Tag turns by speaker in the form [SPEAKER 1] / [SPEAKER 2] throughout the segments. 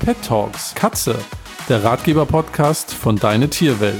[SPEAKER 1] Pet Talks Katze, der Ratgeber-Podcast von Deine Tierwelt.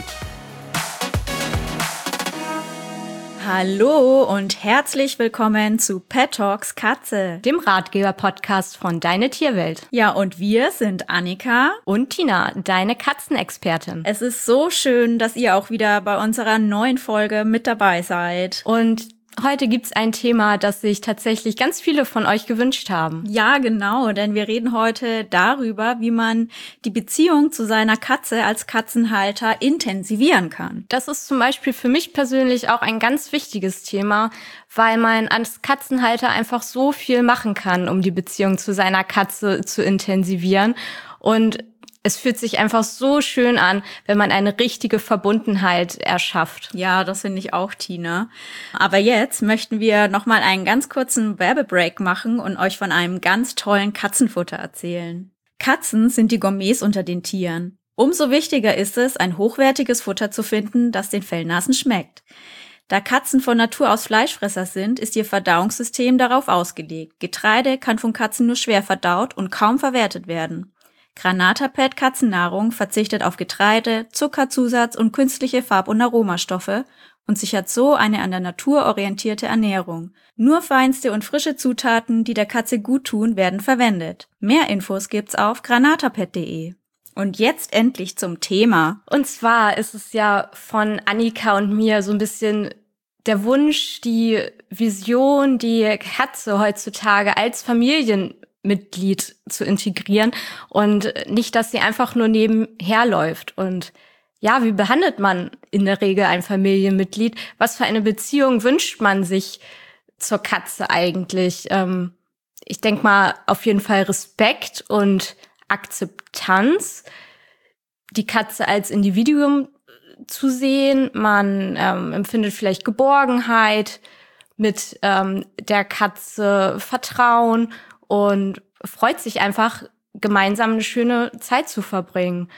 [SPEAKER 2] Hallo und herzlich willkommen zu Pet Talks Katze,
[SPEAKER 3] dem Ratgeber-Podcast von Deine Tierwelt.
[SPEAKER 2] Ja, und wir sind Annika
[SPEAKER 3] und Tina, deine Katzenexpertin.
[SPEAKER 2] Es ist so schön, dass ihr auch wieder bei unserer neuen Folge mit dabei seid.
[SPEAKER 3] Und heute gibt's ein Thema, das sich tatsächlich ganz viele von euch gewünscht haben.
[SPEAKER 2] Ja, genau, denn wir reden heute darüber, wie man die Beziehung zu seiner Katze als Katzenhalter intensivieren kann.
[SPEAKER 3] Das ist zum Beispiel für mich persönlich auch ein ganz wichtiges Thema, weil man als Katzenhalter einfach so viel machen kann, um die Beziehung zu seiner Katze zu intensivieren. Und es fühlt sich einfach so schön an, wenn man eine richtige Verbundenheit erschafft.
[SPEAKER 2] Ja, das finde ich auch, Tina. Aber jetzt möchten wir nochmal einen ganz kurzen Werbebreak machen und euch von einem ganz tollen Katzenfutter erzählen. Katzen sind die Gourmets unter den Tieren. Umso wichtiger ist es, ein hochwertiges Futter zu finden, das den Fellnasen schmeckt. Da Katzen von Natur aus Fleischfresser sind, ist ihr Verdauungssystem darauf ausgelegt. Getreide kann von Katzen nur schwer verdaut und kaum verwertet werden. Granata Pet Katzennahrung verzichtet auf Getreide, Zuckerzusatz und künstliche Farb- und Aromastoffe und sichert so eine an der Natur orientierte Ernährung. Nur feinste und frische Zutaten, die der Katze gut tun, werden verwendet. Mehr Infos gibt's auf granatapet.de. Und jetzt endlich zum Thema.
[SPEAKER 3] Und zwar ist es ja von Annika und mir so ein bisschen der Wunsch, die Vision, die Katze heutzutage als Familienmitglied zu integrieren und nicht, dass sie einfach nur nebenher läuft. Und ja, wie behandelt man in der Regel ein Familienmitglied? Was für eine Beziehung wünscht man sich zur Katze eigentlich? Ich denke mal auf jeden Fall Respekt und Akzeptanz, die Katze als Individuum zu sehen. Man empfindet vielleicht Geborgenheit, mit der Katze Vertrauen und freut sich einfach, gemeinsam eine schöne Zeit zu verbringen.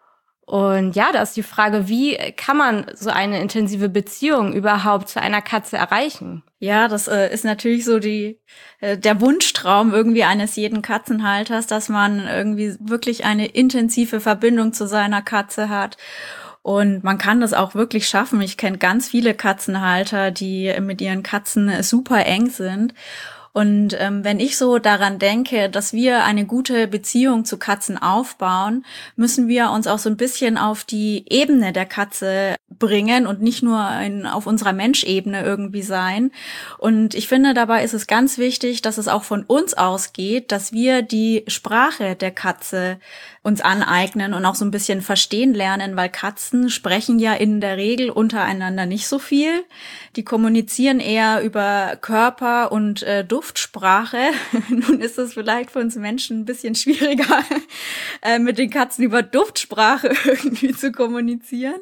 [SPEAKER 3] Und ja, da ist die Frage, wie kann man so eine intensive Beziehung überhaupt zu einer Katze erreichen?
[SPEAKER 2] Ja, das ist natürlich so der Wunschtraum irgendwie eines jeden Katzenhalters, dass man irgendwie wirklich eine intensive Verbindung zu seiner Katze hat. Und man kann das auch wirklich schaffen. Ich kenne ganz viele Katzenhalter, die mit ihren Katzen super eng sind. Und wenn ich so daran denke, dass wir eine gute Beziehung zu Katzen aufbauen, müssen wir uns auch so ein bisschen auf die Ebene der Katze bringen und nicht nur auf unserer Menschebene irgendwie sein. Und ich finde, dabei ist es ganz wichtig, dass es auch von uns ausgeht, dass wir die Sprache der Katze uns aneignen und auch so ein bisschen verstehen lernen, weil Katzen sprechen ja in der Regel untereinander nicht so viel. Die kommunizieren eher über Körper- und Duftsprache. Nun ist es vielleicht für uns Menschen ein bisschen schwieriger, mit den Katzen über Duftsprache irgendwie zu kommunizieren.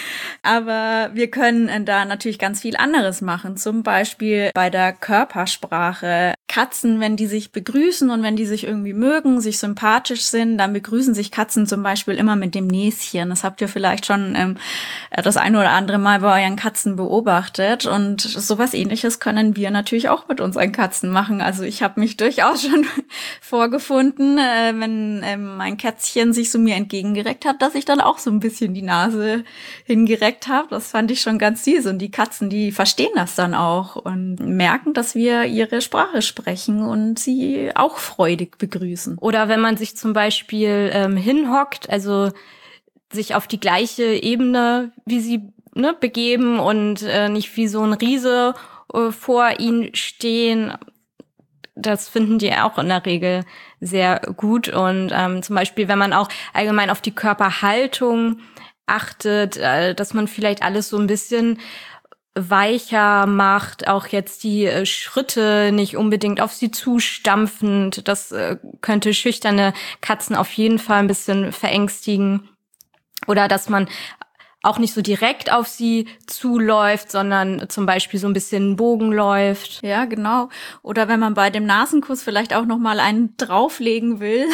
[SPEAKER 2] Aber wir können da natürlich ganz viel anderes machen. Zum Beispiel bei der Körpersprache. Katzen, wenn die sich begrüßen und wenn die sich irgendwie mögen, sich sympathisch sind, dann begrüßen sich Katzen zum Beispiel immer mit dem Näschen. Das habt ihr vielleicht schon das ein oder andere Mal bei euren Katzen beobachtet. Und sowas Ähnliches können wir natürlich auch mit unseren Katzen machen. Also ich habe mich durchaus schon vorgefunden, wenn mein Kätzchen sich so mir entgegengereckt hat, dass ich dann auch so ein bisschen die Nase hingereckt habe. Das fand ich schon ganz süß. Und die Katzen, die verstehen das dann auch und merken, dass wir ihre Sprache sprechen und sie auch freudig begrüßen.
[SPEAKER 3] Oder wenn man sich zum Beispiel hinhockt, also sich auf die gleiche Ebene wie sie begeben und nicht wie so ein Riese vor ihnen stehen. Das finden die auch in der Regel sehr gut. Und zum Beispiel, wenn man auch allgemein auf die Körperhaltung achtet, dass man vielleicht alles so ein bisschen weicher macht, auch jetzt die Schritte nicht unbedingt auf sie zustampfend. Das könnte schüchterne Katzen auf jeden Fall ein bisschen verängstigen. Oder dass man auch nicht so direkt auf sie zuläuft, sondern zum Beispiel so ein bisschen einen Bogen läuft.
[SPEAKER 2] Ja, genau. Oder wenn man bei dem Nasenkuss vielleicht auch noch mal einen drauflegen will.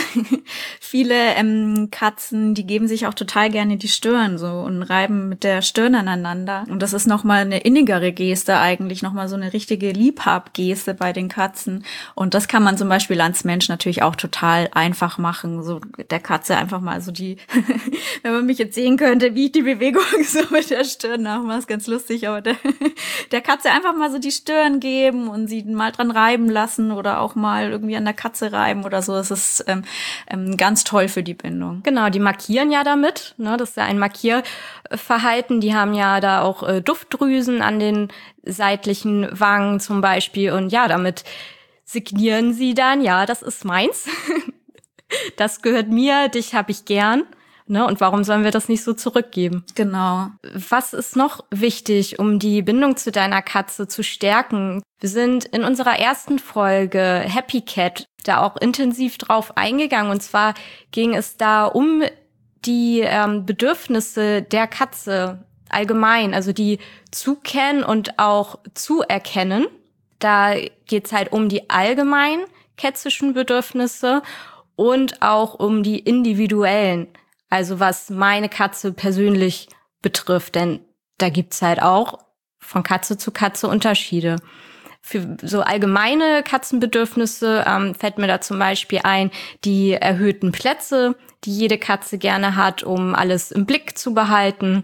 [SPEAKER 2] Viele Katzen, die geben sich auch total gerne die Stirn so und reiben mit der Stirn aneinander. Und das ist noch mal eine innigere Geste eigentlich, noch mal so eine richtige Liebhabgeste bei den Katzen. Und das kann man zum Beispiel als Mensch natürlich auch total einfach machen. So der Katze einfach mal so die, wenn man mich jetzt sehen könnte, wie ich die Bewegung so mit der Stirn nachmache, ist ganz lustig, aber der Katze einfach mal so die Stirn geben und sie mal dran reiben lassen oder auch mal irgendwie an der Katze reiben oder so. Das ist ganz toll für die Bindung.
[SPEAKER 3] Genau, die markieren ja damit, ne? Das ist ja ein Markierverhalten. Die haben ja da auch Duftdrüsen an den seitlichen Wangen zum Beispiel und ja, damit signieren sie dann, ja, das ist meins. Das gehört mir, dich habe ich gern. Ne, und warum sollen wir das nicht so zurückgeben?
[SPEAKER 2] Genau.
[SPEAKER 3] Was ist noch wichtig, um die Bindung zu deiner Katze zu stärken? Wir sind in unserer ersten Folge Happy Cat da auch intensiv drauf eingegangen. Und zwar ging es da um die Bedürfnisse der Katze allgemein, also die zu kennen und auch zu erkennen. Da geht's halt um die allgemeinen kätzischen Bedürfnisse und auch um die individuellen. Also was meine Katze persönlich betrifft, denn da gibt's halt auch von Katze zu Katze Unterschiede. Für so allgemeine Katzenbedürfnisse fällt mir da zum Beispiel ein, die erhöhten Plätze, die jede Katze gerne hat, um alles im Blick zu behalten.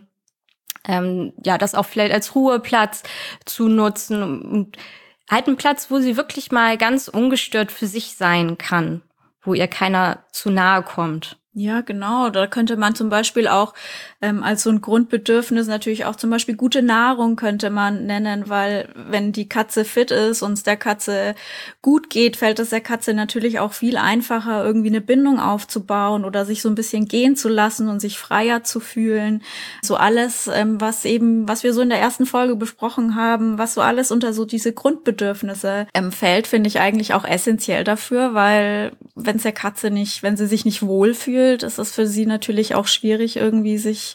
[SPEAKER 3] Ja, das auch vielleicht als Ruheplatz zu nutzen und halt einen Platz, wo sie wirklich mal ganz ungestört für sich sein kann, wo ihr keiner zu nahe kommt.
[SPEAKER 2] Ja, genau. Da könnte man zum Beispiel auch als so ein Grundbedürfnis natürlich auch zum Beispiel gute Nahrung könnte man nennen, weil wenn die Katze fit ist und es der Katze gut geht, fällt es der Katze natürlich auch viel einfacher, irgendwie eine Bindung aufzubauen oder sich so ein bisschen gehen zu lassen und sich freier zu fühlen. So alles, was wir so in der ersten Folge besprochen haben, was so alles unter so diese Grundbedürfnisse fällt, finde ich eigentlich auch essentiell dafür, weil wenn sie sich nicht wohlfühlt, ist es für sie natürlich auch schwierig, irgendwie sich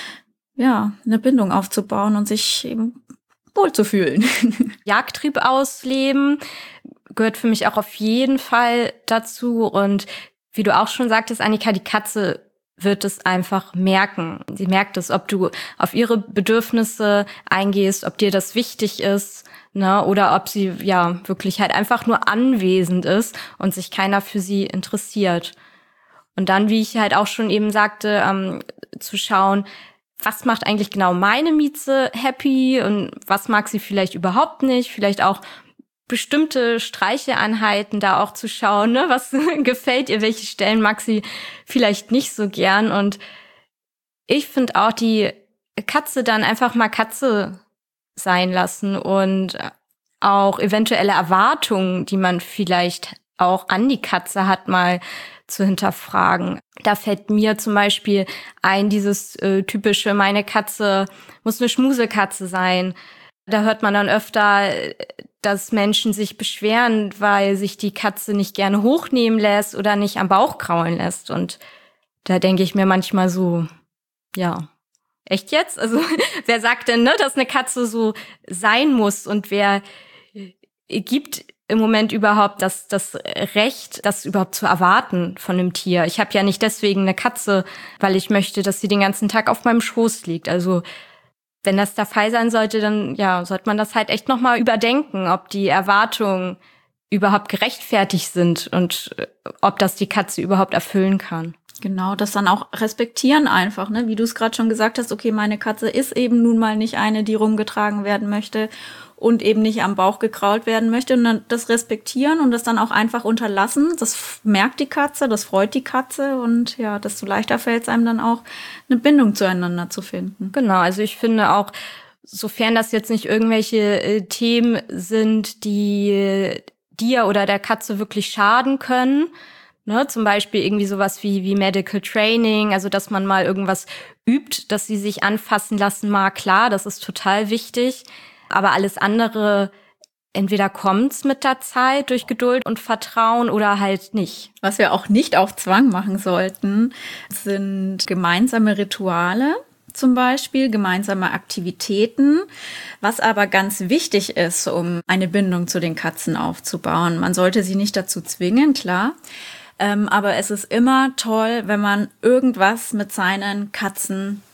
[SPEAKER 2] eine Bindung aufzubauen und sich eben wohlzufühlen.
[SPEAKER 3] Jagdtrieb ausleben gehört für mich auch auf jeden Fall dazu. Und wie du auch schon sagtest, Annika, die Katze wird es einfach merken. Sie merkt es, ob du auf ihre Bedürfnisse eingehst, ob dir das wichtig ist, ne, oder ob sie ja wirklich halt einfach nur anwesend ist und sich keiner für sie interessiert. Und dann, wie ich halt auch schon eben sagte, zu schauen, was macht eigentlich genau meine Mieze happy und was mag sie vielleicht überhaupt nicht, vielleicht auch bestimmte Streicheeinheiten da auch zu schauen, ne, was gefällt ihr, welche Stellen mag sie vielleicht nicht so gern. Und ich finde auch die Katze dann einfach mal Katze sein lassen und auch eventuelle Erwartungen, die man vielleicht auch an die Katze hat, mal zu hinterfragen. Da fällt mir zum Beispiel ein, dieses typische, meine Katze muss eine Schmusekatze sein. Da hört man dann öfter, dass Menschen sich beschweren, weil sich die Katze nicht gerne hochnehmen lässt oder nicht am Bauch kraulen lässt. Und da denke ich mir manchmal so, ja, echt jetzt? Also wer sagt denn, ne, dass eine Katze so sein muss und wer gibt im Moment überhaupt das Recht, das überhaupt zu erwarten von einem Tier? Ich habe ja nicht deswegen eine Katze, weil ich möchte, dass sie den ganzen Tag auf meinem Schoß liegt. Also wenn das der Fall sein sollte, dann ja, sollte man das halt echt nochmal überdenken, ob die Erwartungen überhaupt gerechtfertigt sind und ob das die Katze überhaupt erfüllen kann.
[SPEAKER 2] Genau, das dann auch respektieren einfach, ne? Wie du es gerade schon gesagt hast, okay, meine Katze ist eben nun mal nicht eine, die rumgetragen werden möchte und eben nicht am Bauch gekrault werden möchte. Und dann das respektieren und das dann auch einfach unterlassen, das merkt die Katze, das freut die Katze und ja, desto leichter fällt es einem dann auch, eine Bindung zueinander zu finden.
[SPEAKER 3] Genau, also ich finde auch, sofern das jetzt nicht irgendwelche Themen sind, die dir oder der Katze wirklich schaden können, ne, zum Beispiel irgendwie sowas wie Medical Training, also dass man mal irgendwas übt, dass sie sich anfassen lassen mag, klar, das ist total wichtig. Aber alles andere, entweder kommt's mit der Zeit durch Geduld und Vertrauen oder halt nicht.
[SPEAKER 2] Was wir auch nicht auf Zwang machen sollten, sind gemeinsame Rituale. zum Beispiel, gemeinsame Aktivitäten, was aber ganz wichtig ist, um eine Bindung zu den Katzen aufzubauen. Man sollte sie nicht dazu zwingen, klar, aber es ist immer toll, wenn man irgendwas mit seinen Katzen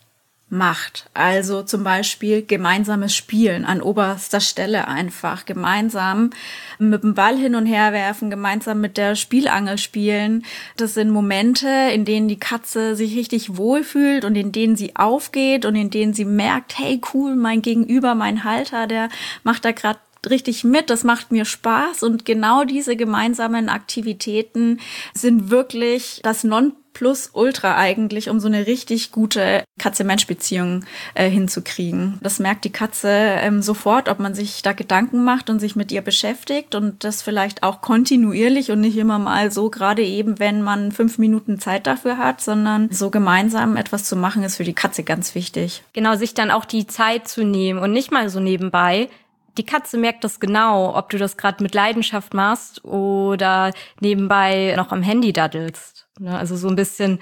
[SPEAKER 2] macht. Also zum Beispiel gemeinsames Spielen an oberster Stelle einfach. Gemeinsam mit dem Ball hin und her werfen, gemeinsam mit der Spielangel spielen. Das sind Momente, in denen die Katze sich richtig wohlfühlt und in denen sie aufgeht und in denen sie merkt, hey cool, mein Gegenüber, mein Halter, der macht da gerade richtig mit, das macht mir Spaß. Und genau diese gemeinsamen Aktivitäten sind wirklich das Nonplusultra eigentlich, um so eine richtig gute Katze-Mensch-Beziehung hinzukriegen. Das merkt die Katze sofort, ob man sich da Gedanken macht und sich mit ihr beschäftigt und das vielleicht auch kontinuierlich und nicht immer mal so, gerade eben, wenn man 5 Minuten Zeit dafür hat, sondern so gemeinsam etwas zu machen, ist für die Katze ganz wichtig.
[SPEAKER 3] Genau, sich dann auch die Zeit zu nehmen und nicht mal so nebenbei. Die Katze merkt das genau, ob du das gerade mit Leidenschaft machst oder nebenbei noch am Handy daddelst. Also so ein bisschen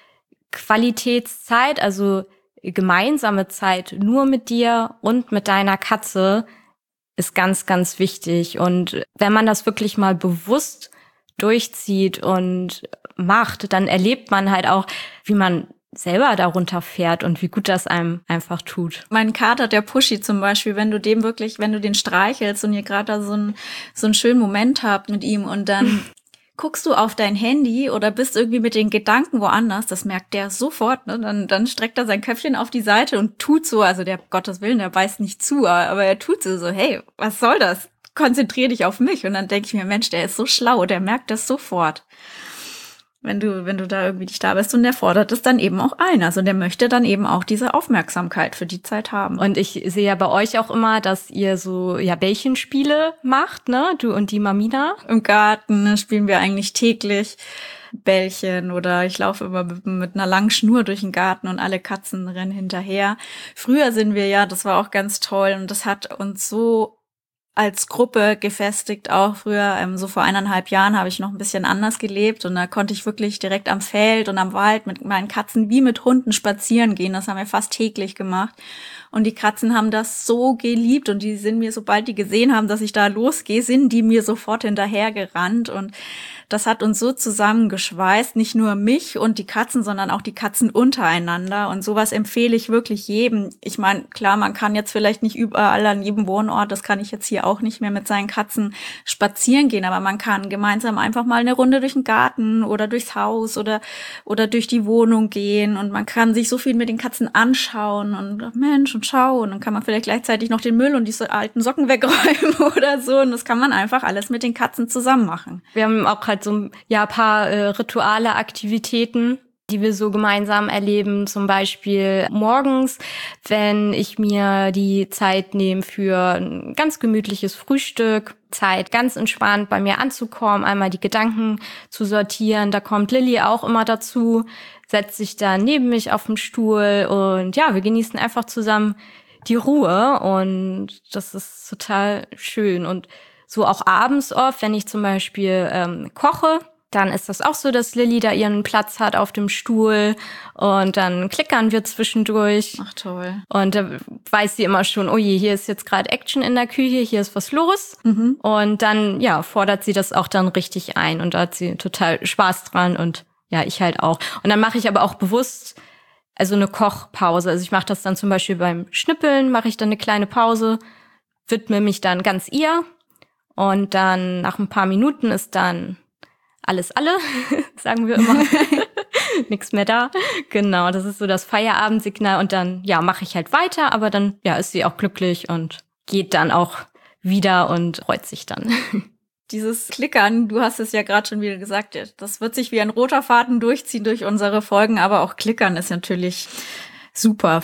[SPEAKER 3] Qualitätszeit, also gemeinsame Zeit nur mit dir und mit deiner Katze ist ganz, ganz wichtig. Und wenn man das wirklich mal bewusst durchzieht und macht, dann erlebt man halt auch, wie man selber darunter fährt und wie gut das einem einfach tut.
[SPEAKER 2] Mein Kater, der Pushy zum Beispiel, wenn du den streichelst und ihr gerade da so einen schönen Moment habt mit ihm und dann guckst du auf dein Handy oder bist irgendwie mit den Gedanken woanders, das merkt der sofort, ne? Dann streckt er sein Köpfchen auf die Seite und tut so, also der, Gottes Willen, der beißt nicht zu, aber er tut so, hey, was soll das? Konzentrier dich auf mich. Und dann denke ich mir, Mensch, der ist so schlau, der merkt das sofort. Wenn du da irgendwie nicht da bist und der fordert es dann eben auch ein. Also der möchte dann eben auch diese Aufmerksamkeit für die Zeit haben.
[SPEAKER 3] Und ich sehe ja bei euch auch immer, dass ihr so Bällchenspiele macht, ne? Du und die Mamina.
[SPEAKER 2] Im Garten spielen wir eigentlich täglich Bällchen oder ich laufe immer mit einer langen Schnur durch den Garten und alle Katzen rennen hinterher. Früher sind wir das war auch ganz toll und das hat uns so als Gruppe gefestigt, auch früher, so vor 1,5 Jahren habe ich noch ein bisschen anders gelebt und da konnte ich wirklich direkt am Feld und am Wald mit meinen Katzen wie mit Hunden spazieren gehen. Das haben wir fast täglich gemacht. Und die Katzen haben das so geliebt und die sind mir, sobald die gesehen haben, dass ich da losgehe, sind die mir sofort hinterhergerannt und das hat uns so zusammengeschweißt, nicht nur mich und die Katzen, sondern auch die Katzen untereinander. Und sowas empfehle ich wirklich jedem. Ich meine, klar, man kann jetzt vielleicht nicht überall an jedem Wohnort, das kann ich jetzt hier auch nicht mehr mit seinen Katzen spazieren gehen, aber man kann gemeinsam einfach mal eine Runde durch den Garten oder durchs Haus oder durch die Wohnung gehen und man kann sich so viel mit den Katzen anschauen und Mensch und schau und dann kann man vielleicht gleichzeitig noch den Müll und diese alten Socken wegräumen oder so und das kann man einfach alles mit den Katzen zusammen machen.
[SPEAKER 3] Wir haben auch halt so ein paar Rituale, Aktivitäten, die wir so gemeinsam erleben. Zum Beispiel morgens, wenn ich mir die Zeit nehme für ein ganz gemütliches Frühstück, Zeit ganz entspannt bei mir anzukommen, einmal die Gedanken zu sortieren. Da kommt Lilly auch immer dazu, setzt sich dann neben mich auf den Stuhl und wir genießen einfach zusammen die Ruhe und das ist total schön. Und so auch abends oft, wenn ich zum Beispiel koche, dann ist das auch so, dass Lilly da ihren Platz hat auf dem Stuhl und dann klickern wir zwischendurch.
[SPEAKER 2] Ach toll.
[SPEAKER 3] Und da weiß sie immer schon, oh je, hier ist jetzt gerade Action in der Küche, hier ist was los. Mhm. Und dann fordert sie das auch dann richtig ein und da hat sie total Spaß dran und ich halt auch. Und dann mache ich aber auch bewusst eine Kochpause. Also ich mache das dann zum Beispiel beim Schnippeln, mache ich dann eine kleine Pause, widme mich dann ganz ihr. Und dann nach ein paar Minuten ist dann alles alle, sagen wir immer. Nichts mehr da. Genau, das ist so das Feierabendsignal. Und dann, mache ich halt weiter. Aber dann, ist sie auch glücklich und geht dann auch wieder und freut sich dann.
[SPEAKER 2] Dieses Klickern, du hast es ja gerade schon wieder gesagt, das wird sich wie ein roter Faden durchziehen durch unsere Folgen. Aber auch Klickern ist natürlich super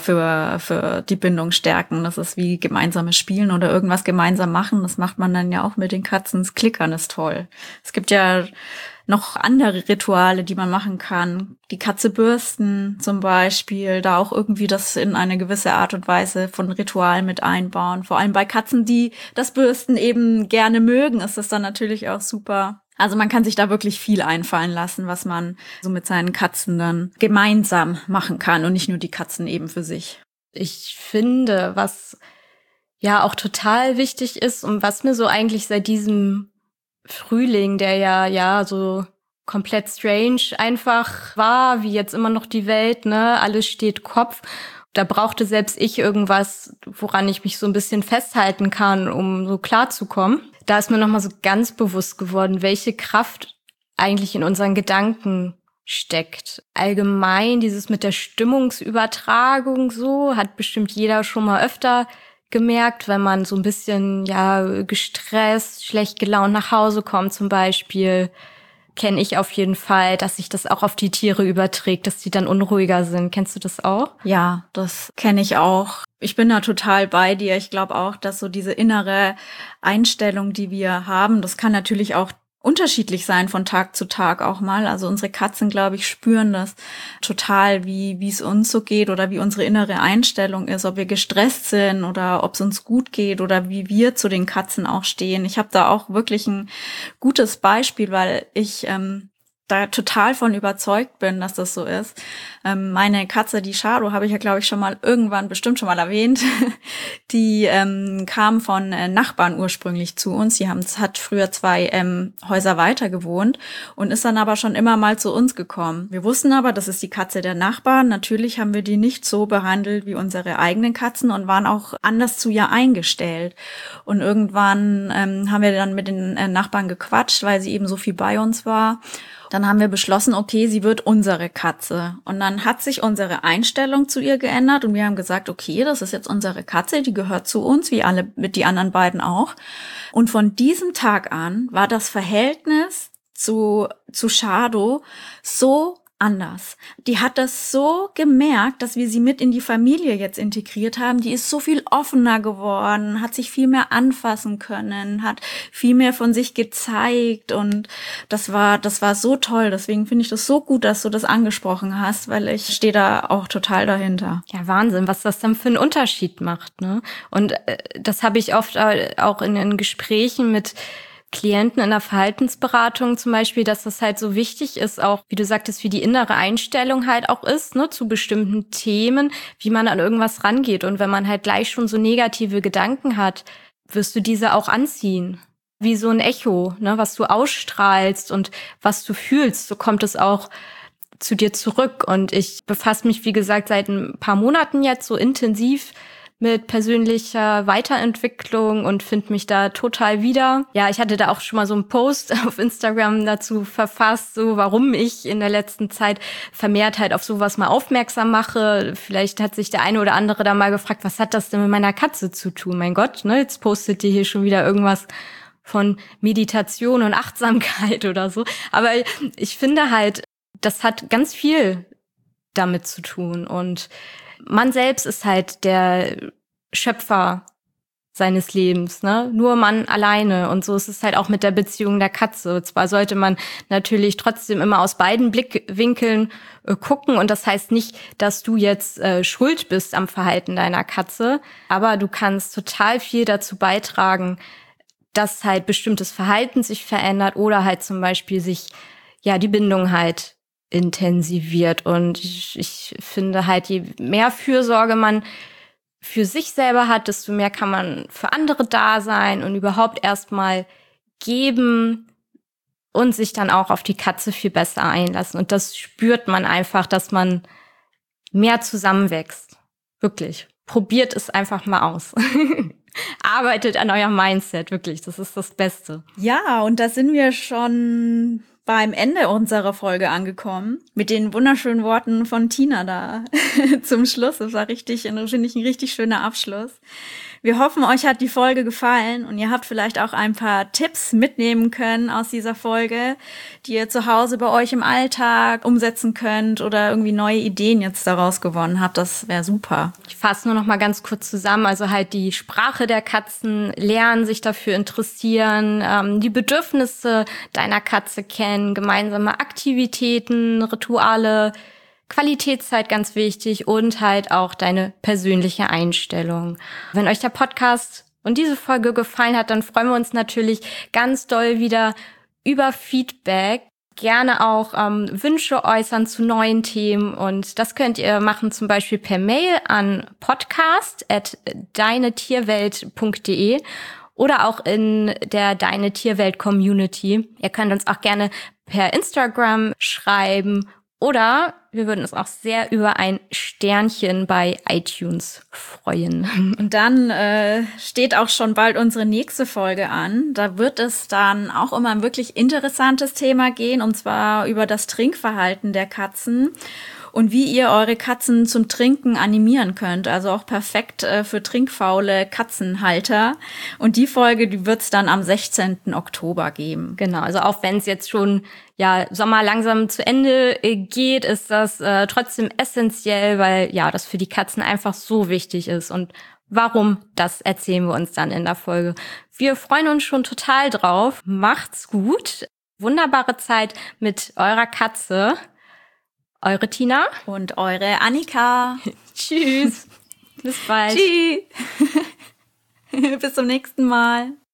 [SPEAKER 2] für die Bindung stärken. Das ist wie gemeinsames Spielen oder irgendwas gemeinsam machen. Das macht man dann ja auch mit den Katzen. Das Klickern ist toll. Es gibt ja noch andere Rituale, die man machen kann. Die Katze bürsten zum Beispiel, da auch irgendwie das in eine gewisse Art und Weise von Ritual mit einbauen. Vor allem bei Katzen, die das Bürsten eben gerne mögen, ist das dann natürlich auch super Also man kann sich da wirklich viel einfallen lassen, was man so mit seinen Katzen dann gemeinsam machen kann und nicht nur die Katzen eben für sich.
[SPEAKER 3] Ich finde, was ja auch total wichtig ist und was mir so eigentlich seit diesem Frühling, der ja so komplett strange einfach war, wie jetzt immer noch die Welt, ne, alles steht Kopf. Da brauchte selbst ich irgendwas, woran ich mich so ein bisschen festhalten kann, um so klarzukommen. Da ist mir nochmal so ganz bewusst geworden, welche Kraft eigentlich in unseren Gedanken steckt. Allgemein dieses mit der Stimmungsübertragung so, hat bestimmt jeder schon mal öfter gemerkt, wenn man so ein bisschen gestresst, schlecht gelaunt nach Hause kommt zum Beispiel, kenne ich auf jeden Fall, dass sich das auch auf die Tiere überträgt, dass die dann unruhiger sind. Kennst du das auch?
[SPEAKER 2] Ja, das kenne ich auch. Ich bin da total bei dir. Ich glaube auch, dass so diese innere Einstellung, die wir haben, das kann natürlich auch unterschiedlich sein von Tag zu Tag auch mal. Also unsere Katzen, glaube ich, spüren das total, wie es uns so geht oder wie unsere innere Einstellung ist, ob wir gestresst sind oder ob es uns gut geht oder wie wir zu den Katzen auch stehen. Ich habe da auch wirklich ein gutes Beispiel, weil ich da total von überzeugt bin, dass das so ist. Meine Katze, die Charo, habe ich ja, glaube ich, bestimmt schon mal erwähnt, die kam von Nachbarn ursprünglich zu uns. Hat früher 2 Häuser weiter gewohnt und ist dann aber schon immer mal zu uns gekommen. Wir wussten aber, das ist die Katze der Nachbarn. Natürlich haben wir die nicht so behandelt wie unsere eigenen Katzen und waren auch anders zu ihr eingestellt. Und irgendwann haben wir dann mit den Nachbarn gequatscht, weil sie eben so viel bei uns war. Dann haben wir beschlossen, okay, sie wird unsere Katze. Und dann hat sich unsere Einstellung zu ihr geändert und wir haben gesagt, okay, das ist jetzt unsere Katze, die gehört zu uns, wie alle, mit die anderen beiden auch. Und von diesem Tag an war das Verhältnis zu Charo so anders. Die hat das so gemerkt, dass wir sie mit in die Familie jetzt integriert haben. Die ist so viel offener geworden, hat sich viel mehr anfassen können, hat viel mehr von sich gezeigt und das war so toll. Deswegen finde ich das so gut, dass du das angesprochen hast, weil ich stehe da auch total dahinter.
[SPEAKER 3] Ja, Wahnsinn, was das dann für einen Unterschied macht, ne? Und das habe ich oft auch in Gesprächen mit Klienten in der Verhaltensberatung zum Beispiel, dass das halt so wichtig ist, auch, wie du sagtest, wie die innere Einstellung halt auch ist, ne, zu bestimmten Themen, wie man an irgendwas rangeht. Und wenn man halt gleich schon so negative Gedanken hat, wirst du diese auch anziehen. Wie so ein Echo, ne, was du ausstrahlst und was du fühlst, so kommt es auch zu dir zurück. Und ich befasse mich, wie gesagt, seit ein paar Monaten jetzt so intensiv mit persönlicher Weiterentwicklung und finde mich da total wieder. Ja, ich hatte da auch schon mal so einen Post auf Instagram dazu verfasst, so warum ich in der letzten Zeit vermehrt halt auf sowas mal aufmerksam mache. Vielleicht hat sich der eine oder andere da mal gefragt, was hat das denn mit meiner Katze zu tun? Mein Gott, ne, jetzt postet ihr hier schon wieder irgendwas von Meditation und Achtsamkeit oder so. Aber ich finde halt, das hat ganz viel damit zu tun und man selbst ist halt der Schöpfer seines Lebens, ne? Nur man alleine. Und so ist es halt auch mit der Beziehung der Katze. Zwar sollte man natürlich trotzdem immer aus beiden Blickwinkeln gucken. Und das heißt nicht, dass du jetzt schuld bist am Verhalten deiner Katze. Aber du kannst total viel dazu beitragen, dass halt bestimmtes Verhalten sich verändert oder halt zum Beispiel sich, ja, die Bindung halt intensiviert. Und ich finde halt, je mehr Fürsorge man für sich selber hat, desto mehr kann man für andere da sein und überhaupt erstmal geben und sich dann auch auf die Katze viel besser einlassen. Und das spürt man einfach, dass man mehr zusammenwächst. Wirklich. Probiert es einfach mal aus. Arbeitet an eurem Mindset, wirklich. Das ist das Beste.
[SPEAKER 2] Ja, und da sind wir schon beim Ende unserer Folge angekommen, mit den wunderschönen Worten von Tina da zum Schluss. Das war finde ich, ein richtig schöner Abschluss. Wir hoffen, euch hat die Folge gefallen und ihr habt vielleicht auch ein paar Tipps mitnehmen können aus dieser Folge, die ihr zu Hause bei euch im Alltag umsetzen könnt oder irgendwie neue Ideen jetzt daraus gewonnen habt. Das wäre super.
[SPEAKER 3] Ich fasse nur noch mal ganz kurz zusammen. Also halt die Sprache der Katzen lernen, sich dafür interessieren, die Bedürfnisse deiner Katze kennen, gemeinsame Aktivitäten, Rituale, Qualitätszeit ganz wichtig und halt auch deine persönliche Einstellung. Wenn euch der Podcast und diese Folge gefallen hat, dann freuen wir uns natürlich ganz doll wieder über Feedback. Gerne auch Wünsche äußern zu neuen Themen und das könnt ihr machen zum Beispiel per Mail an podcast@deinetierwelt.de oder auch in der Deine Tierwelt Community. Ihr könnt uns auch gerne per Instagram schreiben oder wir würden uns auch sehr über ein Sternchen bei iTunes freuen.
[SPEAKER 2] Und dann steht auch schon bald unsere nächste Folge an. Da wird es dann auch um ein wirklich interessantes Thema gehen, und zwar über das Trinkverhalten der Katzen und wie ihr eure Katzen zum Trinken animieren könnt. Also auch perfekt für trinkfaule Katzenhalter. Und die Folge, die wird es dann am 16. Oktober geben.
[SPEAKER 3] Genau, also auch wenn es jetzt schon Sommer langsam zu Ende geht, ist das trotzdem essentiell, weil das für die Katzen einfach so wichtig ist. Und warum, das erzählen wir uns dann in der Folge. Wir freuen uns schon total drauf. Macht's gut. Wunderbare Zeit mit eurer Katze. Eure Tina.
[SPEAKER 2] Und eure Annika.
[SPEAKER 3] Tschüss. Bis bald.
[SPEAKER 2] Tschüss. Bis zum nächsten Mal.